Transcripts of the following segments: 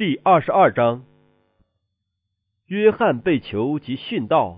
第22章，约翰被囚及殉道。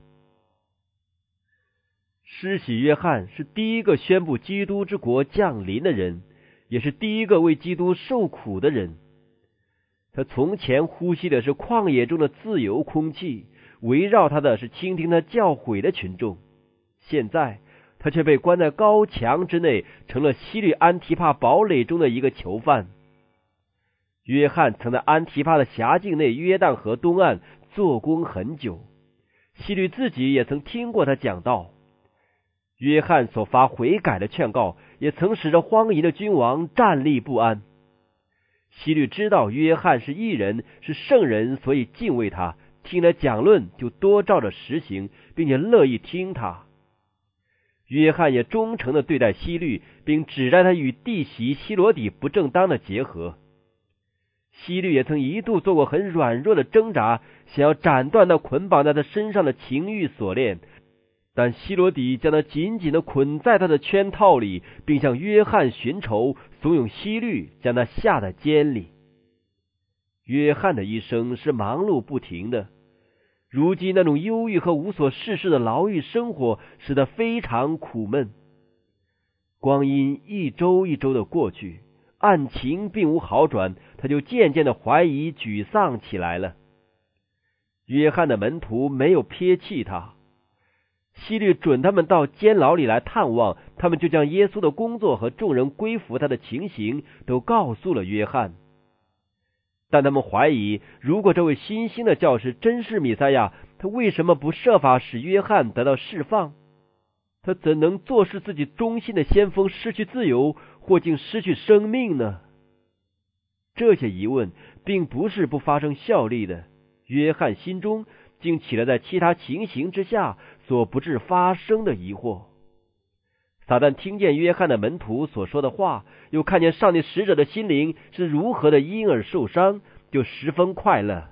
施洗约翰是第一个宣布基督之国降临的人，也是第一个为基督受苦的人。他从前呼吸的是旷野中的自由空气，围绕他的是倾听他教诲的群众。现在他却被关在高墙之内，成了希律安提帕堡垒中的一个囚犯。约翰曾在安提帕的辖境内约旦河东岸做工很久，希律自己也曾听过他讲道。约翰所发悔改的劝告，也曾使着荒淫的君王站立不安。希律知道约翰是义人，是圣人，所以敬畏他，听了讲论就多照着实行，并且乐意听他。约翰也忠诚地对待希律，并指摘他与弟媳希罗底不正当的结合。希律也曾一度做过很软弱的挣扎，想要斩断那捆绑在他身上的情欲锁链，但希罗底将他紧紧地捆在他的圈套里，并向约翰寻仇，怂恿希律将他下在监里。约翰的一生是忙碌不停的，如今那种忧郁和无所事事的牢狱生活使他非常苦闷。光阴一周一周的过去，案情并无好转，他就渐渐的怀疑沮丧起来了。约翰的门徒没有撇弃他，希律准他们到监牢里来探望，他们就将耶稣的工作和众人归服他的情形都告诉了约翰。但他们怀疑，如果这位新兴的教师真是弥赛亚，他为什么不设法使约翰得到释放？他怎能坐视自己忠心的先锋失去自由，或竟失去生命呢？这些疑问并不是不发生效力的，约翰心中竟起了在其他情形之下所不致发生的疑惑。撒旦听见约翰的门徒所说的话，又看见上帝使者的心灵是如何的因而受伤，就十分快乐。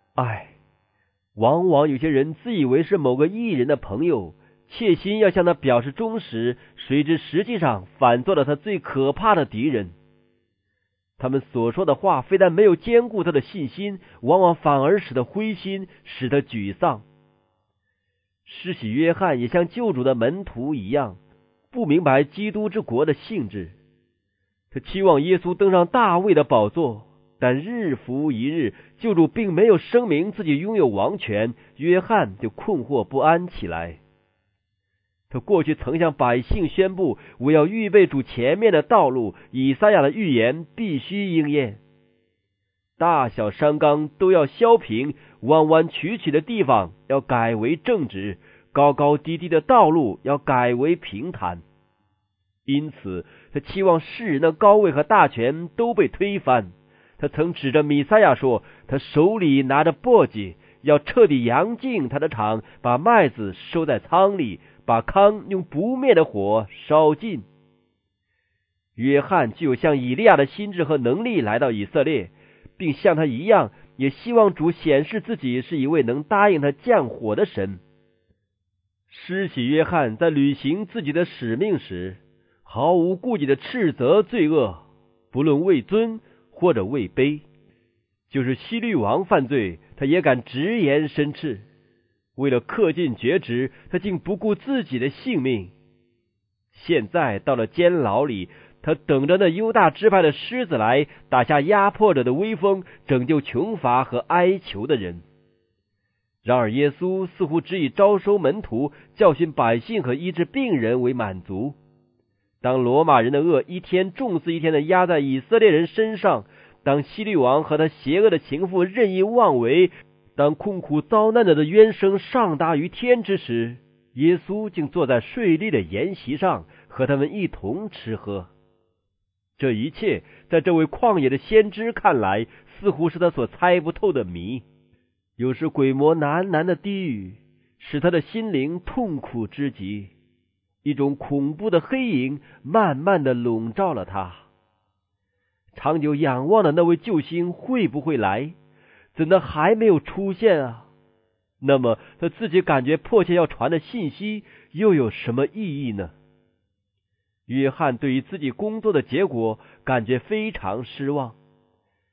往往有些人自以为是某个义人的朋友，切心要向他表示忠实，谁知实际上反做了他最可怕的敌人。他们所说的话非但没有坚固他的信心，往往反而使他灰心，使他沮丧。施洗约翰也像救主的门徒一样，不明白基督之国的性质。他期望耶稣登上大卫的宝座，但日复一日，救主并没有声明自己拥有王权，约翰就困惑不安起来。他过去曾向百姓宣布，我要预备主前面的道路，以赛亚的预言必须应验。大小山冈都要削平，弯弯曲曲的地方要改为正直，高高低低的道路要改为平坦。因此他期望世人的高位和大权都被推翻。他曾指着弥赛亚说，他手里拿着簸箕，要彻底扬尽他的场，把麦子收在仓里，把糠用不灭的火烧尽。约翰具有像以利亚的心智和能力来到以色列，并像他一样，也希望主显示自己是一位能答应他降火的神。施洗约翰在履行自己的使命时，毫无顾忌的斥责罪恶，不论为尊或者为卑。就是希律王犯罪，他也敢直言申斥。为了恪尽厥职，他竟不顾自己的性命。现在到了监牢里，他等着那犹大支派的狮子来，打下压迫者的威风，拯救穷乏和哀求的人。然而耶稣似乎只以招收门徒、教训百姓和医治病人为满足。当罗马人的恶一天重似一天的压在以色列人身上，当希律王和他邪恶的情妇任意妄为，当困苦遭难者的冤声上达于天之时，耶稣竟坐在税吏的筵席上，和他们一同吃喝。这一切在这位旷野的先知看来，似乎是他所猜不透的谜，又是鬼魔喃喃的低语，使他的心灵痛苦之极。一种恐怖的黑影慢慢的笼罩了他。长久仰望的那位救星会不会来？怎的还没有出现啊？那么他自己感觉迫切要传的信息又有什么意义呢？约翰对于自己工作的结果感觉非常失望。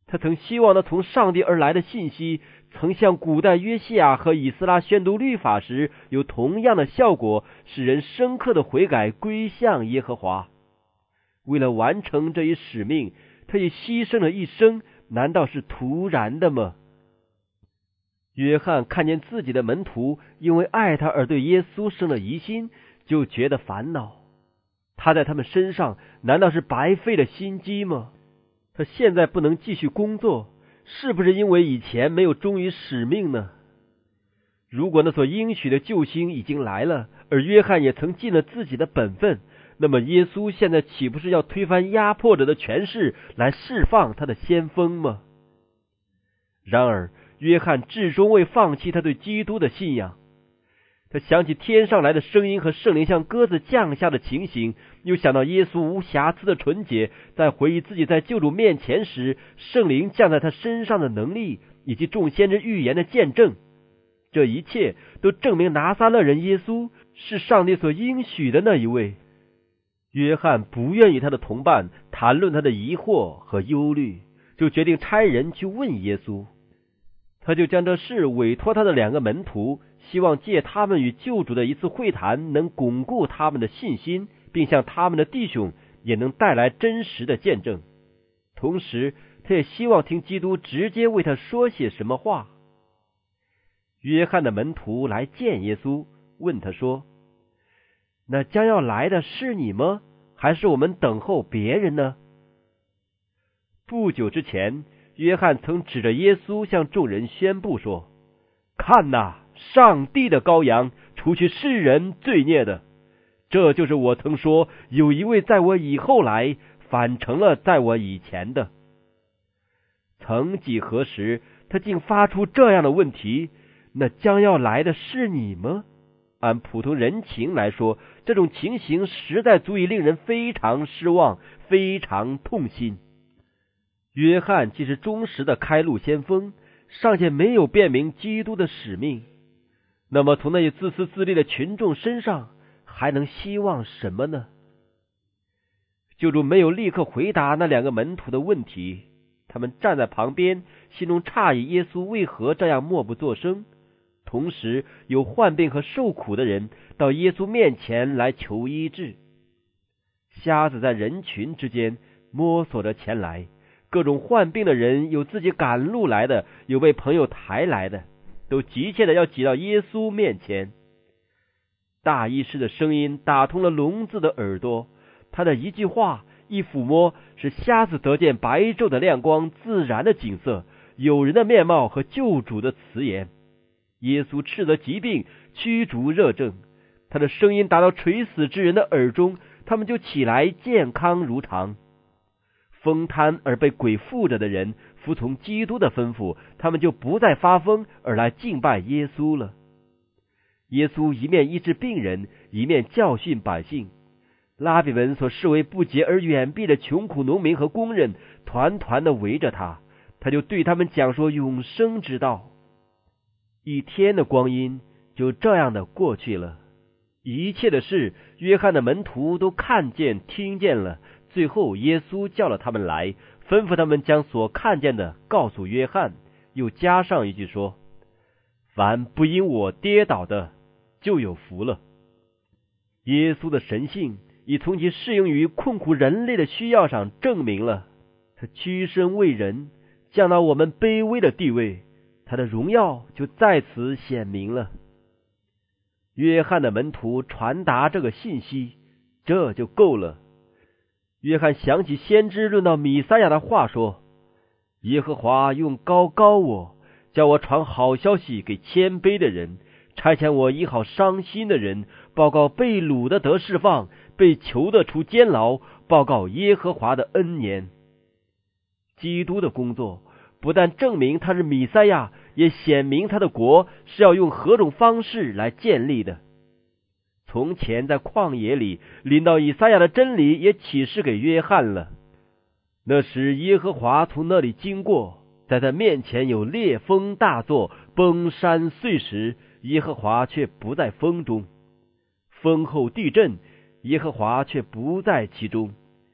他曾希望那从上帝而来的信息曾像古代约西亚和以斯拉宣读律法时有同样的效果，使人深刻的悔改归向耶和华。为了完成这一使命，他也牺牲了一生，难道是徒然的吗？约翰看见自己的门徒因为爱他而对耶稣生了疑心，就觉得烦恼。他在他们身上难道是白费了心机吗？他现在不能继续工作，是不是因为以前没有忠于使命呢？如果那所应许的救星已经来了，而约翰也曾尽了自己的本分，那么耶稣现在岂不是要推翻压迫者的权势，来释放他的先锋吗？然而约翰至终未放弃他对基督的信仰。他想起天上来的声音和圣灵像鸽子降下的情形，又想到耶稣无瑕疵的纯洁，在回忆自己在救主面前时圣灵降在他身上的能力，以及众先知预言的见证。这一切都证明拿撒勒人耶稣是上帝所应许的那一位。约翰不愿与他的同伴谈论他的疑惑和忧虑，就决定差人去问耶稣。他就将这事委托他的2个门徒，希望借他们与救主的一次会谈能巩固他们的信心，并向他们的弟兄也能带来真实的见证。同时他也希望听基督直接为他说些什么话。约翰的门徒来见耶稣，问他说：那将要来的是你吗？还是我们等候别人呢？不久之前，约翰曾指着耶稣向众人宣布说：看哪，上帝的羔羊，除去世人罪孽的。这就是我曾说，有一位在我以后来，反成了在我以前的。曾几何时，他竟发出这样的问题：那将要来的是你吗？按普通人情来说，这种情形实在足以令人非常失望，非常痛心。约翰既是忠实的开路先锋，尚且没有辨明基督的使命，那么从那些自私自利的群众身上还能希望什么呢？救主没有立刻回答那2个门徒的问题，他们站在旁边，心中诧异耶稣为何这样默不作声。同时有患病和受苦的人到耶稣面前来求医治。瞎子在人群之间摸索着前来，各种患病的人，有自己赶路来的，有被朋友抬来的，都急切的要挤到耶稣面前。大医师的声音打通了聋子的耳朵，他的一句话一抚摸，使瞎子得见白昼的亮光，自然的景色，友人的面貌和救主的辞言。耶稣斥责疾病，驱逐热症，他的声音达到垂死之人的耳中，他们就起来健康如常。疯瘫而被鬼附着的人服从基督的吩咐，他们就不再发疯，而来敬拜耶稣了。耶稣一面医治病人，一面教训百姓。拉比们所视为不洁而远避的穷苦农民和工人团团的围着他，他就对他们讲说永生之道。一天的光阴就这样的过去了，一切的事约翰的门徒都看见听见了。最后耶稣叫了他们来，吩咐他们将所看见的告诉约翰，又加上一句说：凡不因我跌倒的，就有福了。耶稣的神性已从其适应于困苦人类的需要上证明了，他屈身为人，降到我们卑微的地位，他的荣耀就在此显明了。约翰的门徒传达这个信息，这就够了。约翰想起先知论到弥赛亚的话说：耶和华用膏膏我，叫我传好消息给谦卑的人，差遣我医好伤心的人，报告被掳的得释放，被囚的出监牢，报告耶和华的恩年。基督的工作不但证明他是弥赛亚，也显明他的国是要用何种方式来建立的。从前在旷野里领到以赛亚的真理也启示给约翰了。那时耶和华从那里经过，在他面前有烈风大作，崩山碎石，耶和华却不在风中。风后地震，耶和华却不在其中。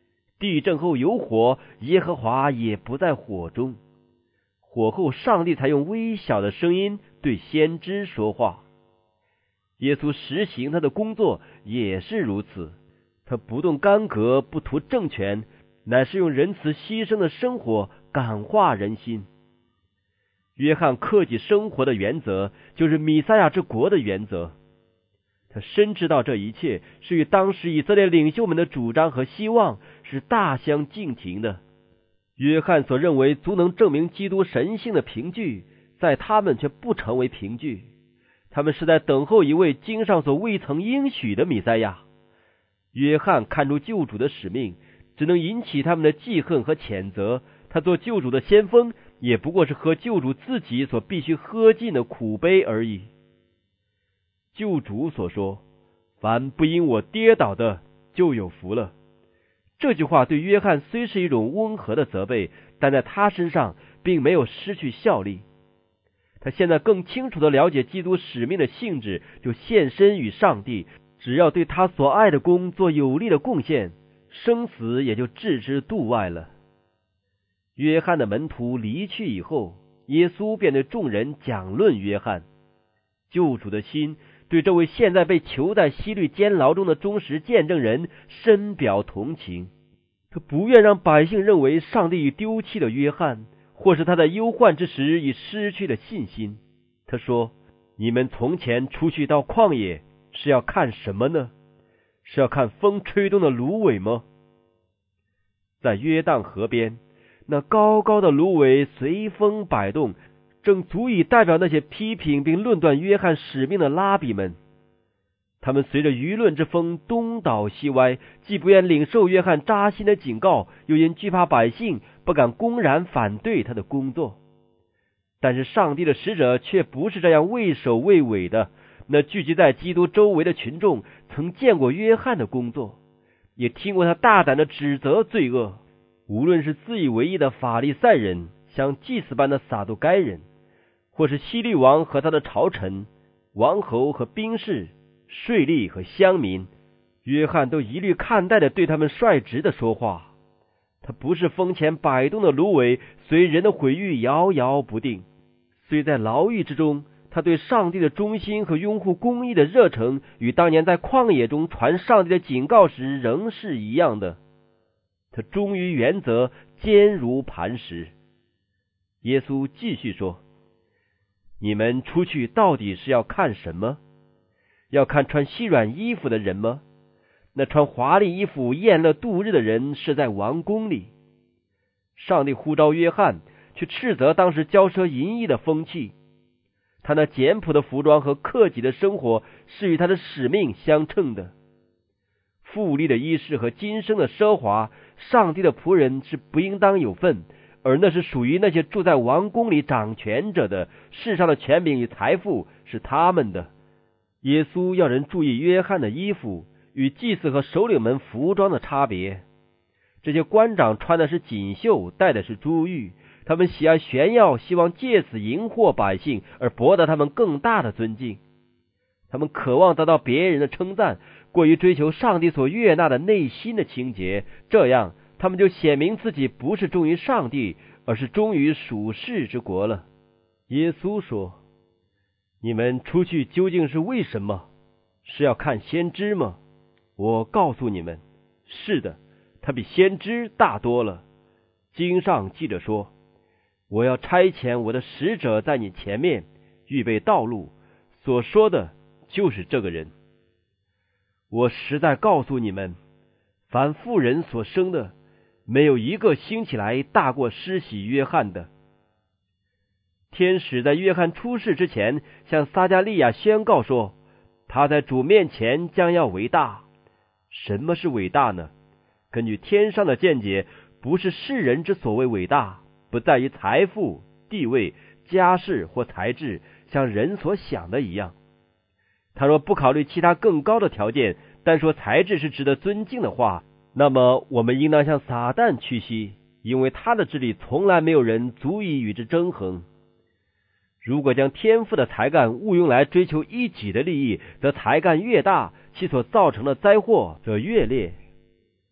地震后有火，耶和华也不在火中。火后上帝才用微小的声音对先知说话。耶稣实行他的工作也是如此，他不动干戈，不图政权，乃是用仁慈牺牲的生活感化人心。约翰克己生活的原则，就是弥赛亚之国的原则。他深知道这一切是与当时以色列领袖们的主张和希望是大相径庭的。约翰所认为足能证明基督神性的凭据，在他们却不成为凭据。他们是在等候一位经上所未曾应许的弥赛亚。约翰看出救主的使命，只能引起他们的记恨和谴责。他做救主的先锋，也不过是喝救主自己所必须喝尽的苦杯而已。救主所说，凡不因我跌倒的，就有福了。这句话对约翰虽是一种温和的责备，但在他身上并没有失去效力。他现在更清楚地了解基督使命的性质，就献身于上帝，只要对他所爱的工做有力的贡献，生死也就置之度外了。约翰的门徒离去以后，耶稣便对众人讲论约翰。救主的心对这位现在被囚在希律监牢中的忠实见证人深表同情。他不愿让百姓认为上帝已丢弃了约翰，或是他在忧患之时已失去了信心。他说，你们从前出去到旷野，是要看什么呢？是要看风吹动的芦苇吗？在约旦河边，那高高的芦苇随风摆动，正足以代表那些批评并论断约翰使命的拉比们。他们随着舆论之风东倒西歪，既不愿领受约翰扎心的警告，又因惧怕百姓，不敢公然反对他的工作。但是上帝的使者却不是这样畏首畏尾的。那聚集在基督周围的群众曾见过约翰的工作，也听过他大胆的指责罪恶。无论是自以为意的法利赛人，像祭司般的撒都该人，或是希律王和他的朝臣、王侯和兵士、税吏和乡民，约翰都一律看待的对他们率直的说话。他不是风前摆动的芦苇，随人的毁誉摇摇不定。虽在牢狱之中，他对上帝的忠心和拥护公义的热诚，与当年在旷野中传上帝的警告时仍是一样的。他忠于原则，坚如磐石。耶稣继续说，你们出去到底是要看什么？要看穿细软衣服的人吗？那穿华丽衣服宴乐度日的人是在王宫里。上帝呼召约翰，去斥责当时骄奢淫逸的风气。他那简朴的服装和克己的生活是与他的使命相称的。富丽的衣饰和今生的奢华，上帝的仆人是不应当有份，而那是属于那些住在王宫里掌权者的。世上的权柄与财富是他们的。耶稣要人注意约翰的衣服与祭司和首领们服装的差别。这些官长穿的是锦绣，戴的是珠玉，他们喜爱炫耀，希望借此赢获百姓，而博得他们更大的尊敬。他们渴望得到别人的称赞，过于追求上帝所悦纳的内心的清洁，这样他们就显明自己不是忠于上帝，而是忠于属世之国了。耶稣说，你们出去究竟是为什么？是要看先知吗？我告诉你们，是的，他比先知大多了。经上记着说，我要差遣我的使者在你前面，预备道路。所说的就是这个人。我实在告诉你们，凡妇人所生的，没有一个兴起来大过施洗约翰的。天使在约翰出世之前，向撒迦利亚宣告说，他在主面前将要为大。什么是伟大呢？根据天上的见解，不是世人之所谓伟大，不在于财富、地位、家世或才智，像人所想的一样。他若不考虑其他更高的条件，单说才智是值得尊敬的话，那么我们应当向撒旦屈膝，因为他的智力从来没有人足以与之争衡。如果将天赋的才干误用来追求一己的利益，则才干越大，其所造成的灾祸则越烈。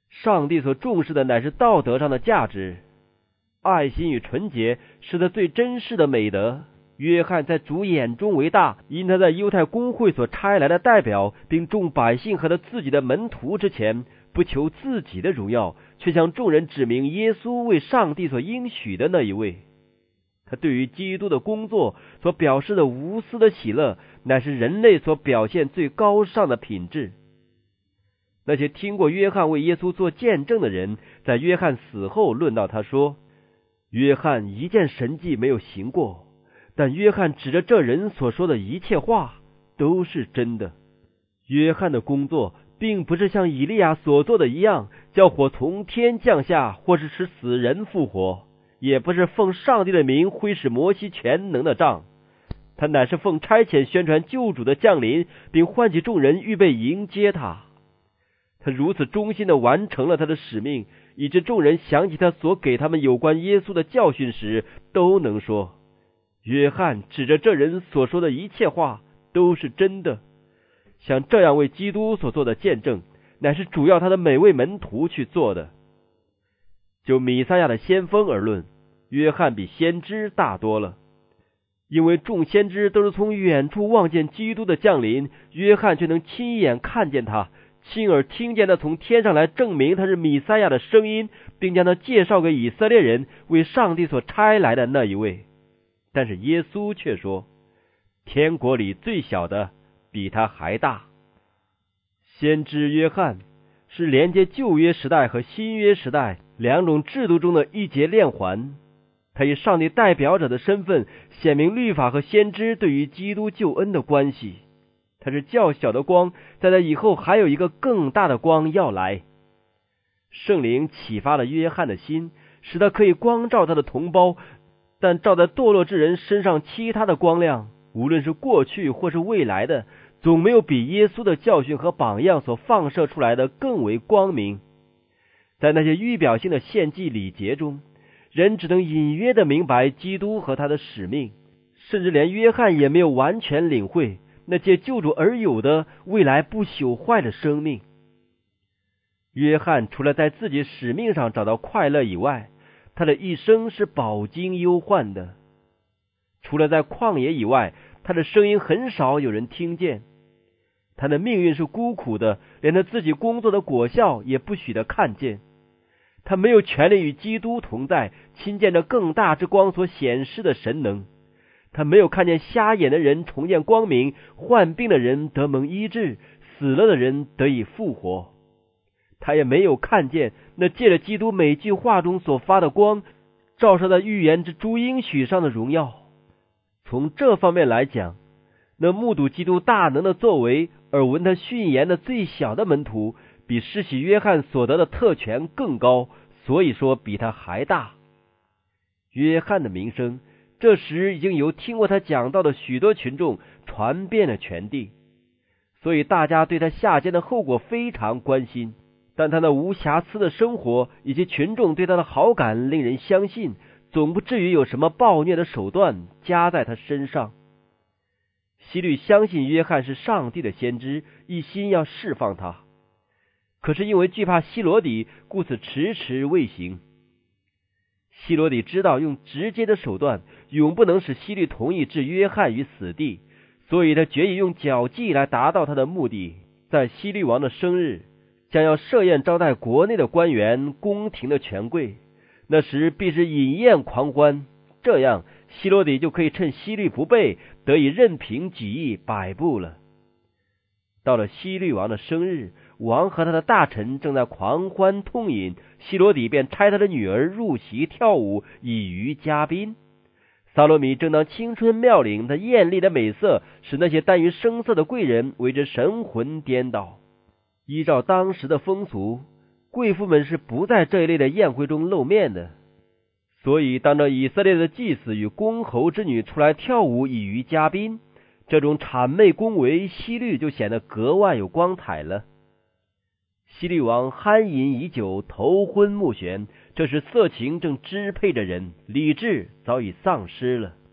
上帝所重视的乃是道德上的价值，爱心与纯洁是他最珍视的美德。约翰在主眼中为大，因他在犹太公会所差来的代表，并众百姓和他自己的门徒之前，不求自己的荣耀，却向众人指明耶稣为上帝所应许的那一位。他对于基督的工作所表示的无私的喜乐，乃是人类所表现最高尚的品质。那些听过约翰为耶稣做见证的人，在约翰死后论到他说，约翰一件神迹没有行过，但约翰指着这人所说的一切话都是真的。约翰的工作并不是像以利亚所做的一样，叫火从天降下，或是使死人复活，也不是奉上帝的名挥使摩西全能的杖，他乃是奉差遣宣传救主的降临，并唤起众人预备迎接他。他如此忠心地完成了他的使命，以致众人想起他所给他们有关耶稣的教训时，都能说，约翰指着这人所说的一切话都是真的。像这样为基督所做的见证，乃是主要他的每位门徒去做的。就弥赛亚的先锋而论，约翰比先知大多了，因为众先知都是从远处望见基督的降临，约翰却能亲眼看见他，亲耳听见他从天上来证明他是弥赛亚的声音，并将他介绍给以色列人为上帝所差来的那一位。但是耶稣却说，天国里最小的比他还大。先知约翰是连接旧约时代和新约时代两种制度中的一节链环，他以上帝代表者的身份显明律法和先知对于基督救恩的关系。他是较小的光，在他以后还有一个更大的光要来。圣灵启发了约翰的心，使他可以光照他的同胞，但照在堕落之人身上其他的光亮，无论是过去或是未来的，总没有比耶稣的教训和榜样所放射出来的更为光明。在那些预表性的献祭礼节中，人只能隐约的明白基督和他的使命，甚至连约翰也没有完全领会那借救主而有的未来不朽坏的生命。约翰除了在自己使命上找到快乐以外，他的一生是饱经忧患的。除了在旷野以外，他的声音很少有人听见。他的命运是孤苦的，连他自己工作的果效也不许得看见。他没有权利与基督同在，亲见着更大之光所显示的神能。他没有看见瞎眼的人重见光明，患病的人得蒙医治，死了的人得以复活。他也没有看见那借着基督每句话中所发的光，照射在预言之诸应许上的荣耀。从这方面来讲，那目睹基督大能的作为而闻他训言的最小的门徒，比施洗约翰所得的特权更高，所以说比他还大。约翰的名声这时已经由听过他讲道的许多群众传遍了全地，所以大家对他下监的后果非常关心。但他那无瑕疵的生活以及群众对他的好感令人相信，总不至于有什么暴虐的手段加在他身上。希律相信约翰是上帝的先知，一心要释放他，可是因为惧怕希罗底，故此迟迟未行。希罗底知道用直接的手段永不能使希律同意置约翰于死地，所以他决意用绞计来达到他的目的。在希律王的生日，将要设宴招待国内的官员、宫廷的权贵，那时必是饮宴狂欢，这样希罗底就可以趁希律不备，得以任凭己意摆布了。到了希律王的生日，王和他的大臣正在狂欢痛饮，希罗底便差他的女儿入席跳舞，以娱嘉宾。撒罗米正当青春妙龄，他艳丽的美色使那些耽于声色的贵人为之神魂颠倒。依照当时的风俗，贵妇们是不在这一类的宴会中露面的，所以当着以色列的祭司与公侯之女出来跳舞以娱嘉宾，这种谄媚恭维，希律就显得格外有光彩了。希律王酣饮已久，头昏目眩，这时色情正支配着人，理智早已丧失了。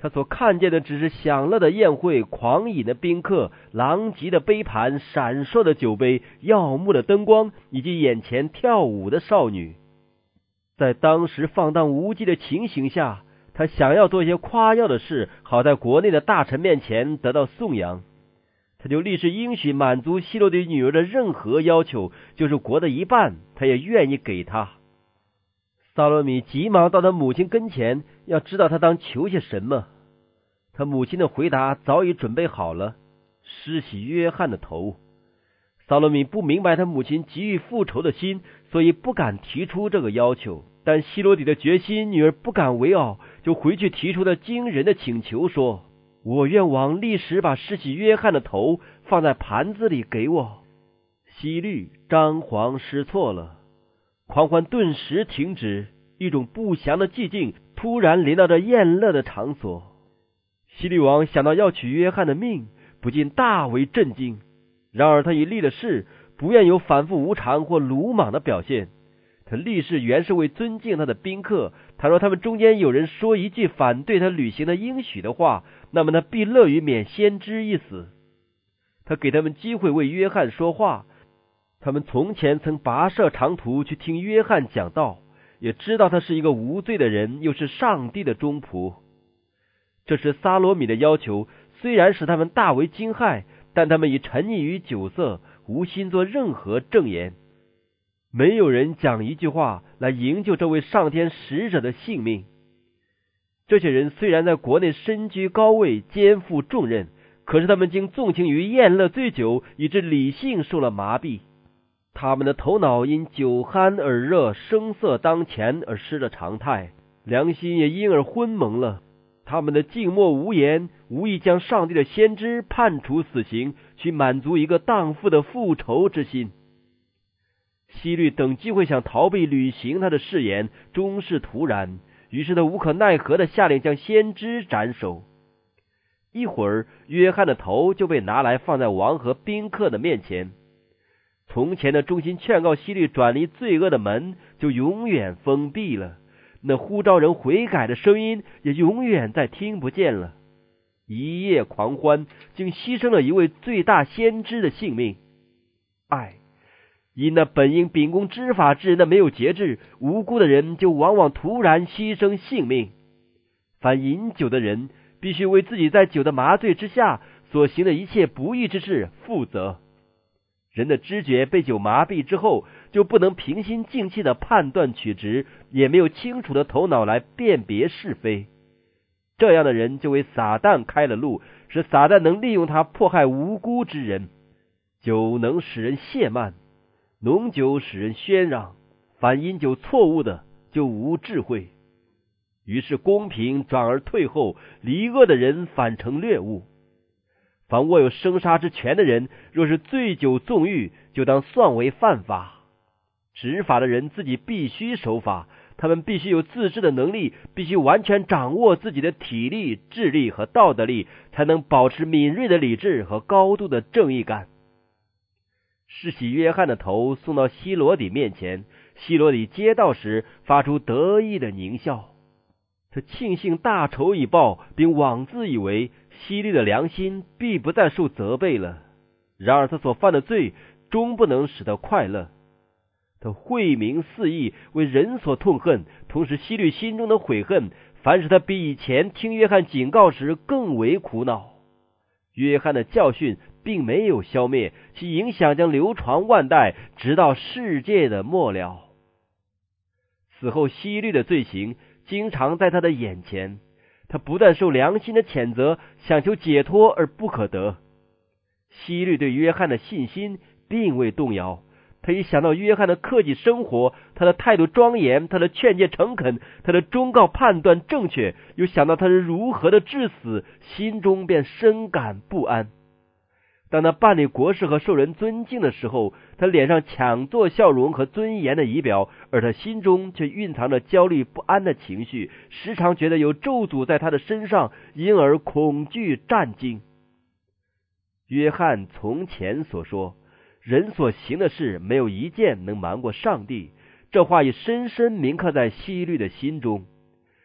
他所看见的只是享乐的宴会、狂饮的宾客、狼藉的杯盘、闪烁的酒杯、耀目的灯光，以及眼前跳舞的少女。在当时放荡无稽的情形下，他想要做一些夸耀的事，好在国内的大臣面前得到颂扬。他就立誓应许满足希罗底女儿的任何要求，就是国的一半，他也愿意给他。撒罗米急忙到他母亲跟前，要知道他当求些什么。他母亲的回答早已准备好了，施洗约翰的头。撒罗米不明白他母亲急于复仇的心，所以不敢提出这个要求。但希罗底的决心，女儿不敢为傲，就回去提出了惊人的请求，说：我愿王立时把施洗约翰的头放在盘子里给我。希律张皇失措了，狂欢顿时停止，一种不祥的寂静突然临到这宴乐的场所。希律王想到要取约翰的命，不禁大为震惊。然而他已立了誓，不愿有反复无常或鲁莽的表现。他立誓原是为尊敬他的宾客，倘若他们中间有人说一句反对他履行的应许的话，那么他必乐于免先知一死。他给他们机会为约翰说话，他们从前曾跋涉长途去听约翰讲道，也知道他是一个无罪的人，又是上帝的忠仆。这是撒罗米的要求，虽然使他们大为惊骇，但他们已沉溺于酒色，无心做任何正言。没有人讲一句话来营救这位上天使者的性命。这些人虽然在国内身居高位，肩负重任，可是他们竟纵情于宴乐醉酒，以致理性受了麻痹。他们的头脑因酒酣耳热，声色当前而失了常态，良心也因而昏蒙了。他们的静默无言，无意将上帝的先知判处死刑，去满足一个荡妇的复仇之心。希律等机会想逃避履行他的誓言，终是徒然，于是他无可奈何的下令将先知斩首。一会儿，约翰的头就被拿来放在王和宾客的面前。从前的忠心劝告希律转离罪恶的门就永远封闭了，那呼召人悔改的声音也永远再听不见了。一夜狂欢，竟牺牲了一位最大先知的性命。因那本应秉公执法之人的没有节制，无辜的人就往往突然牺牲性命。凡饮酒的人必须为自己在酒的麻醉之下所行的一切不义之事负责。人的知觉被酒麻痹之后，就不能平心静气的判断取直，也没有清楚的头脑来辨别是非。这样的人就为撒旦开了路，使撒旦能利用他迫害无辜之人。酒能使人懈慢，浓酒使人喧嚷，凡饮酒错误的就无智慧。于是公平转而退后，离恶的人反成掠物。凡握有生杀之权的人，若是醉酒纵欲，就当算为犯法。执法的人自己必须守法，他们必须有自制的能力，必须完全掌握自己的体力、智力和道德力，才能保持敏锐的理智和高度的正义感。施洗约翰的头送到希罗底面前，希罗底接到时发出得意的狞笑。他庆幸大仇已报，并妄自以为希律的良心必不再受责备了。然而他所犯的罪终不能使他快乐。他慧明四溢，为人所痛恨，同时希律心中的悔恨，反使他比以前听约翰警告时更为苦恼。约翰的教训并没有消灭，其影响将流传万代，直到世界的末了。此后希律的罪行经常在他的眼前，他不但受良心的谴责，想求解脱而不可得。希律对约翰的信心并未动摇，他一想到约翰的克己生活，他的态度庄严，他的劝诫诚恳，他的忠告判断正确，又想到他是如何的至死，心中便深感不安。当他办理国事和受人尊敬的时候，他脸上强作笑容和尊严的仪表，而他心中却蕴藏着焦虑不安的情绪，时常觉得有咒诅在他的身上，因而恐惧战惊。约翰从前所说，人所行的事没有一件能瞒过上帝，这话已深深铭刻在希律的心中。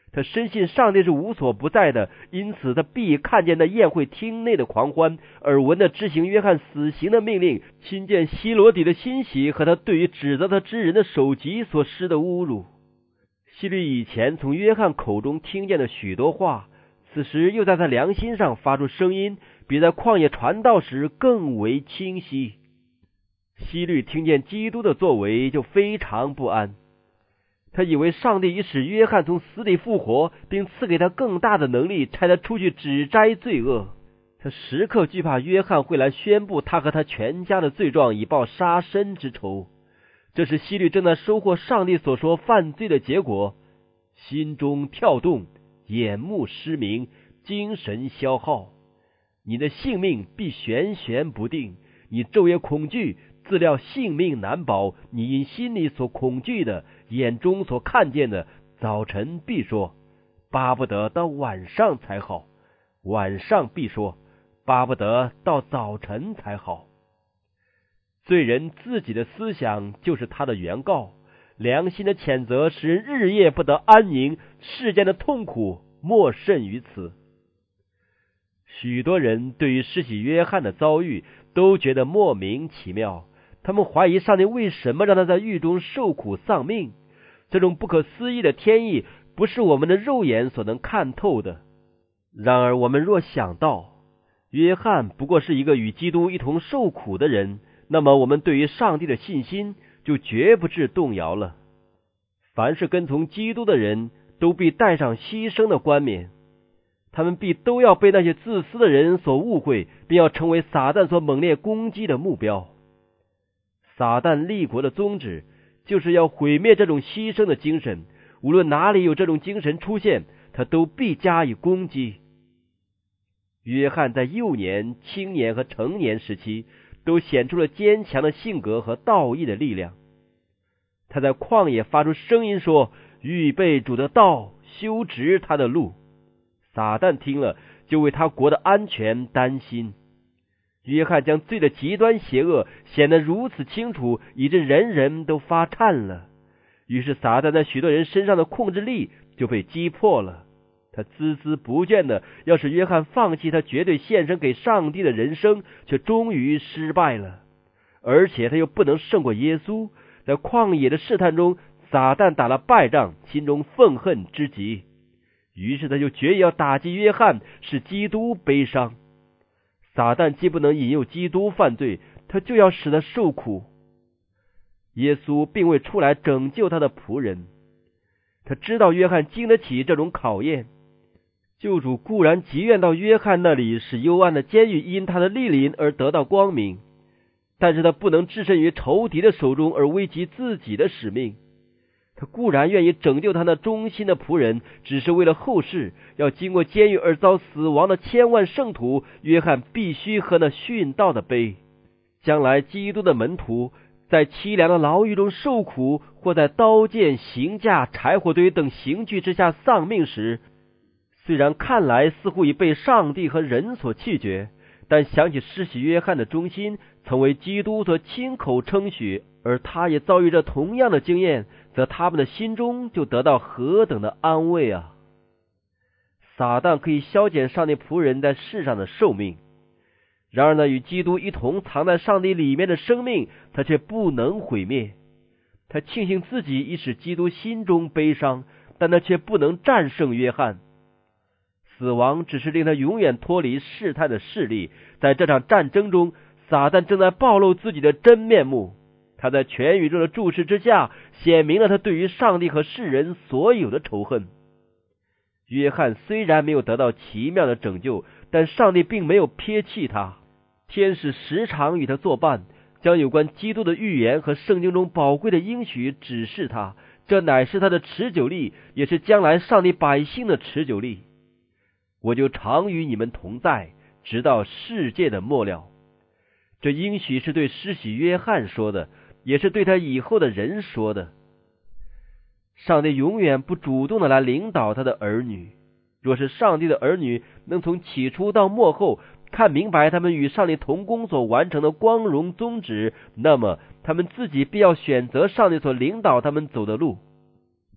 他深信上帝是无所不在的，因此他必看见那宴会厅内的狂欢，耳闻的执行约翰死刑的命令，亲见希罗底的欣喜和他对于指责他之人的首级所施的侮辱。希律以前从约翰口中听见的许多话，此时又在他良心上发出声音，比在旷野传道时更为清晰。希律听见基督的作为就非常不安，他以为上帝已使约翰从死里复活，并赐给他更大的能力，差他出去指摘罪恶。他时刻惧怕约翰会来宣布他和他全家的罪状，以报杀身之仇。这是希律正在收获上帝所说犯罪的结果，心中跳动，眼目失明，精神消耗。你的性命必悬悬不定，你昼夜恐惧，自料性命难保。你因心里所恐惧的，眼中所看见的，早晨必说巴不得到晚上才好，晚上必说巴不得到早晨才好。罪人自己的思想就是他的原告，良心的谴责使人日夜不得安宁，世间的痛苦莫甚于此。许多人对于施洗约翰的遭遇都觉得莫名其妙，他们怀疑上帝为什么让他在狱中受苦丧命。这种不可思议的天意不是我们的肉眼所能看透的。然而我们若想到约翰不过是一个与基督一同受苦的人，那么我们对于上帝的信心就绝不致动摇了。凡是跟从基督的人都必带上牺牲的冠冕，他们必都要被那些自私的人所误会，并要成为撒旦所猛烈攻击的目标。撒旦立国的宗旨就是要毁灭这种牺牲的精神，无论哪里有这种精神出现，他都必加以攻击。约翰在幼年、青年和成年时期都显出了坚强的性格和道义的力量。他在旷野发出声音说，预备主的道，修直他的路。撒旦听了就为他国的安全担心。约翰将罪的极端邪恶显得如此清楚，以致人人都发颤了。于是撒旦在许多人身上的控制力就被击破了。他孜孜不倦的要使约翰放弃他绝对献身给上帝的人生，却终于失败了。而且他又不能胜过耶稣。在旷野的试探中，撒旦打了败仗，心中愤恨之极。于是他就决意要打击约翰，使基督悲伤。撒旦既不能引诱基督犯罪，他就要使他受苦。耶稣并未出来拯救他的仆人，他知道约翰经得起这种考验。救主固然极愿到约翰那里，使幽暗的监狱因他的莅临而得到光明，但是他不能置身于仇敌的手中而危及自己的使命。他固然愿意拯救他那忠心的仆人，只是为了后世要经过监狱而遭死亡的千万圣徒，约翰必须喝那殉道的杯。将来基督的门徒在凄凉的牢狱中受苦，或在刀剑、刑架、柴火堆等刑具之下丧命时，虽然看来似乎已被上帝和人所弃绝，但想起施洗约翰的忠心曾为基督所亲口称许，而他也遭遇着同样的经验，则他们的心中就得到何等的安慰啊！撒旦可以削减上帝仆人在世上的寿命，然而呢，与基督一同藏在上帝里面的生命，他却不能毁灭。他庆幸自己已使基督心中悲伤，但他却不能战胜约翰。死亡只是令他永远脱离试探的势力。在这场战争中，撒旦正在暴露自己的真面目。他在全宇宙的注视之下，显明了他对于上帝和世人所有的仇恨。约翰虽然没有得到奇妙的拯救，但上帝并没有撇弃他。天使时常与他作伴，将有关基督的预言和圣经中宝贵的应许指示他，这乃是他的持久力，也是将来上帝百姓的持久力。我就常与你们同在，直到世界的末了。这应许是对施洗约翰说的，也是对他以后的人说的。上帝永远不主动的来领导他的儿女。若是上帝的儿女能从起初到末后看明白他们与上帝同工所完成的光荣宗旨，那么他们自己必要选择上帝所领导他们走的路。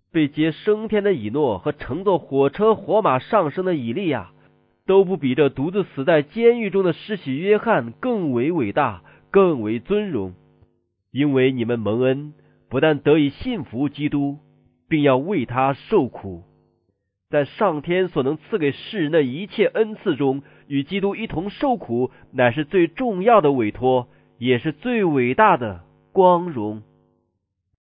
被接升天的以诺和乘坐火车火马上升的以利亚，都不比这独自死在监狱中的施洗约翰更为伟大，更为尊荣。因为你们蒙恩，不但得以信服基督，并要为他受苦。在上天所能赐给世人的一切恩赐中，与基督一同受苦，乃是最重要的委托，也是最伟大的光荣。